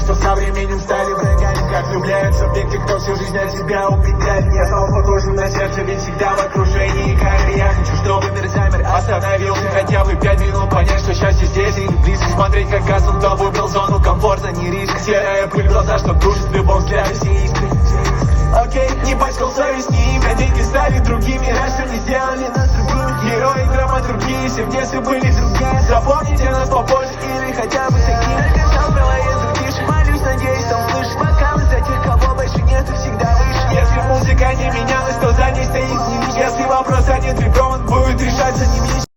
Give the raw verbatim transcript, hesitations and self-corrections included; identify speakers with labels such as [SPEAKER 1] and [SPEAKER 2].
[SPEAKER 1] что со временем стали врагами. Как влюбляются в тех, кто всю жизнь от тебя убегает. Я стал похожим на сердце, ведь всегда в окружении кайф. Я хочу, чтобы мир замер, остановился хотя бы пять минут. Понять, что счастье здесь и не близко. Смотреть, как гаснут, кто выбрал зону комфорта, не риск. Серая пыль в глаза, что душит в любом взгляде все искры. Окей, не пачкал совесть, не имя, деньги стали другими. Раньше не сделали нас другими. Герои драматургии, все в детстве были другие. Запомните нас попозже или хотя бы таким. Написал милое тише, молюсь, надеюсь, там слышишь. Бокалы за тех, кого больше нет, и всегда выше. Если музыка не менялась, то за ней стоит не. Если вопрос занят ребром, он будет решаться не мне.